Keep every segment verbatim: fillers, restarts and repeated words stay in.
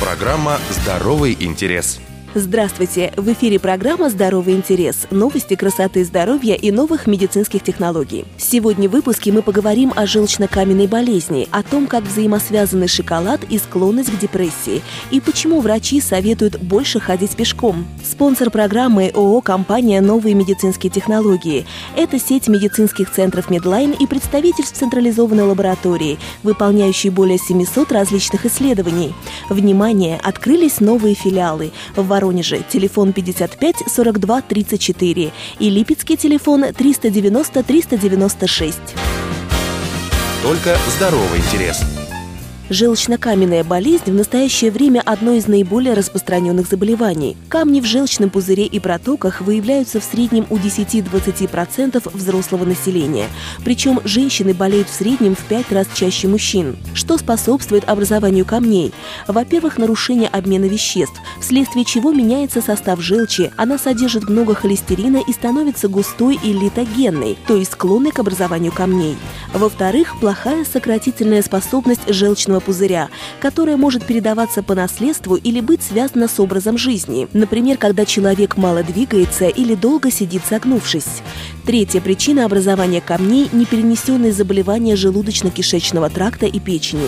Программа «Здоровый интерес». Здравствуйте! В эфире программа «Здоровый интерес». Новости красоты, здоровья и новых медицинских технологий. Сегодня в выпуске мы поговорим о желчно-каменной болезни, о том, как взаимосвязаны шоколад и склонность к депрессии, и почему врачи советуют больше ходить пешком. Спонсор программы ООО «Компания Новые медицинские технологии». Это сеть медицинских центров Медлайн и представительств централизованной лаборатории, выполняющей более семисот различных исследований. Внимание! Открылись новые филиалы. В Воронеже телефон пятьдесят пять сорок два тридцать четыре и Липецкий телефон триста девяносто триста девяносто шесть. Только здоровый интерес. Желчно-каменная болезнь в настоящее время одно из наиболее распространенных заболеваний. Камни в желчном пузыре и протоках выявляются в среднем у десяти-двадцати процентов взрослого населения. Причем женщины болеют в среднем в пять раз чаще мужчин. Что способствует образованию камней? Во-первых, нарушение обмена веществ, вследствие чего меняется состав желчи, она содержит много холестерина и становится густой и литогенной, то есть склонной к образованию камней. Во-вторых, плохая сократительная способность желчного пузыря, которая может передаваться по наследству или быть связана с образом жизни. Например, когда человек мало двигается или долго сидит согнувшись. Третья причина образования камней – неперенесенные заболевания желудочно-кишечного тракта и печени.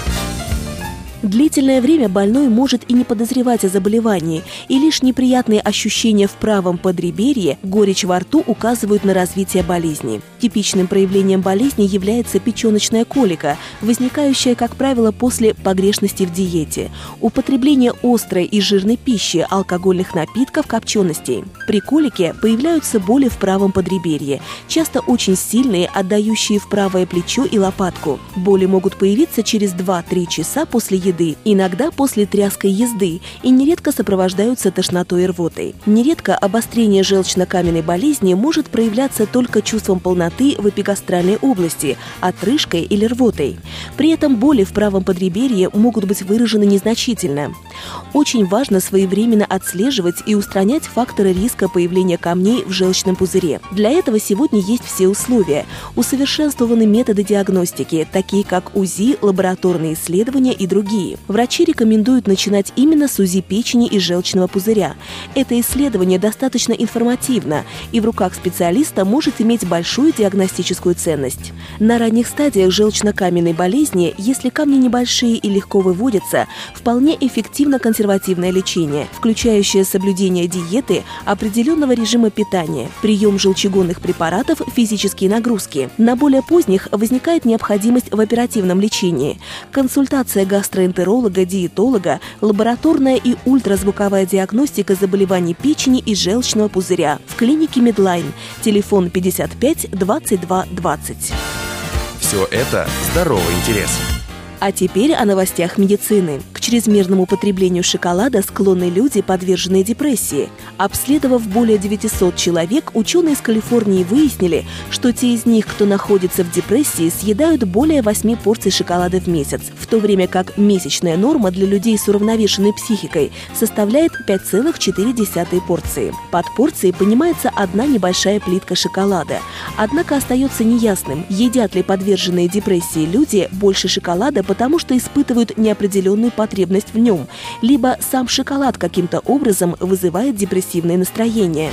Длительное время больной может и не подозревать о заболевании, и лишь неприятные ощущения в правом подреберье, горечь во рту указывают на развитие болезни. Типичным проявлением болезни является печеночная колика, возникающая, как правило, после погрешности в диете, употребление острой и жирной пищи, алкогольных напитков, копченостей. При колике появляются боли в правом подреберье, часто очень сильные, отдающие в правое плечо и лопатку. Боли могут появиться через два-три часа после еды. еды, иногда после тряской езды и нередко сопровождаются тошнотой и рвотой. Нередко обострение желчно-каменной болезни может проявляться только чувством полноты в эпигастральной области, отрыжкой или рвотой. При этом боли в правом подреберье могут быть выражены незначительно. Очень важно своевременно отслеживать и устранять факторы риска появления камней в желчном пузыре. Для этого сегодня есть все условия. Усовершенствованы методы диагностики, такие как УЗИ, лабораторные исследования и другие. Врачи рекомендуют начинать именно с УЗИ печени и желчного пузыря. Это исследование достаточно информативно и в руках специалиста может иметь большую диагностическую ценность. На ранних стадиях желчно-каменной болезни, если камни небольшие и легко выводятся, вполне эффективно консервативное лечение, включающее соблюдение диеты, определенного режима питания, прием желчегонных препаратов, физические нагрузки. На более поздних возникает необходимость в оперативном лечении. Консультация гастроэнтеролога, диетолога, лабораторная и ультразвуковая диагностика заболеваний печени и желчного пузыря в клинике Медлайн. Телефон пятьдесят пять двадцать два двадцать. Все это здоровый интерес. А теперь о новостях медицины. К чрезмерному потреблению шоколада склонны люди, подверженные депрессии. Обследовав более девятисот человек, ученые из Калифорнии выяснили, что те из них, кто находится в депрессии, съедают более восьми порций шоколада в месяц, в то время как месячная норма для людей с уравновешенной психикой составляет пять целых четыре десятых порции. Под порцией понимается одна небольшая плитка шоколада. Однако остается неясным, едят ли подверженные депрессии люди больше шоколада, потому что испытывают неопределенную потребность в нем, либо сам шоколад каким-то образом вызывает депрессивное настроение.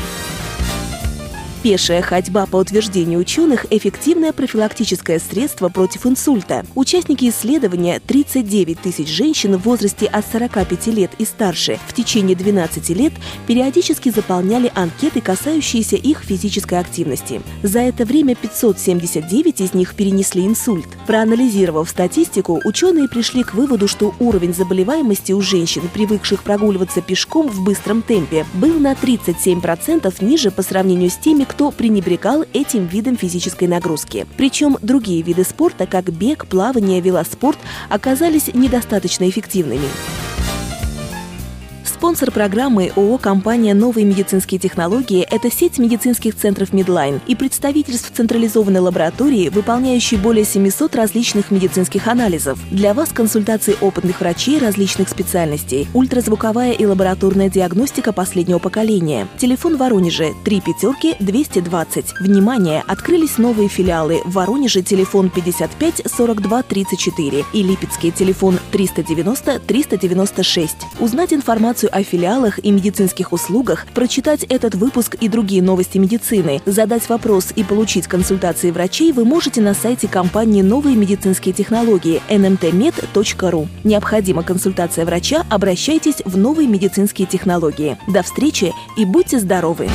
Пешая ходьба, по утверждению ученых, эффективное профилактическое средство против инсульта. Участники исследования, тридцать девять тысяч женщин в возрасте от сорока пяти лет и старше, в течение двенадцати лет периодически заполняли анкеты, касающиеся их физической активности. За это время пятьсот семьдесят девять из них перенесли инсульт. Проанализировав статистику, ученые пришли к выводу, что уровень заболеваемости у женщин, привыкших прогуливаться пешком в быстром темпе, был на тридцать семь процентов ниже по сравнению с теми, кто пренебрегал этим видом физической нагрузки. Причем другие виды спорта, как бег, плавание, велоспорт, оказались недостаточно эффективными. Спонсор программы ООО «Компания «Новые медицинские технологии» – это сеть медицинских центров Медлайн и представительств централизованной лаборатории, выполняющей более семисот различных медицинских анализов. Для вас консультации опытных врачей различных специальностей, ультразвуковая и лабораторная диагностика последнего поколения. Телефон в Воронеже три пятерки двести двадцать. Внимание! Открылись новые филиалы. В Воронеже телефон пятьдесят пять сорок два тридцать четыре и Липецкий телефон триста девяносто триста девяносто шесть. Узнать информацию о филиалах и медицинских услугах, прочитать этот выпуск и другие новости медицины, задать вопрос и получить консультации врачей вы можете на сайте компании «Новые медицинские технологии» эн эм тэ мед точка ру. Необходима консультация врача, обращайтесь в «Новые медицинские технологии». До встречи и будьте здоровы!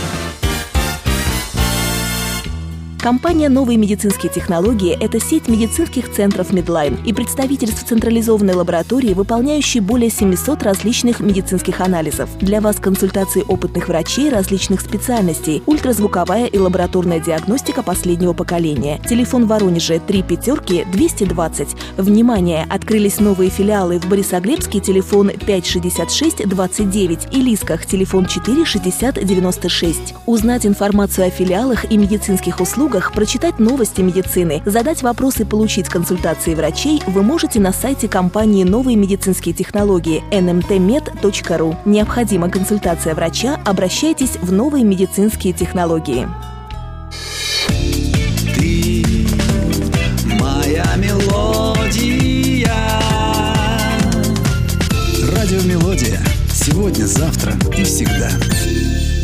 Компания «Новые медицинские технологии» – это сеть медицинских центров Медлайн и представительств централизованной лаборатории, выполняющей более семисот различных медицинских анализов. Для вас консультации опытных врачей различных специальностей, ультразвуковая и лабораторная диагностика последнего поколения. Телефон в Воронеже три пятерки двести двадцать. Внимание! Открылись новые филиалы в Борисоглебске, телефон пять шестьдесят шесть двадцать девять и Лисках, телефон четыре шестьдесят девяносто шесть. Узнать информацию о филиалах и медицинских услугах, прочитать новости медицины, задать вопросы и получить консультации врачей вы можете на сайте компании «Новые медицинские технологии» эн эм тэ мед точка ру. Необходима консультация врача, обращайтесь в «Новые медицинские технологии». Ты моя мелодия. Радио Мелодия. Сегодня, завтра и всегда.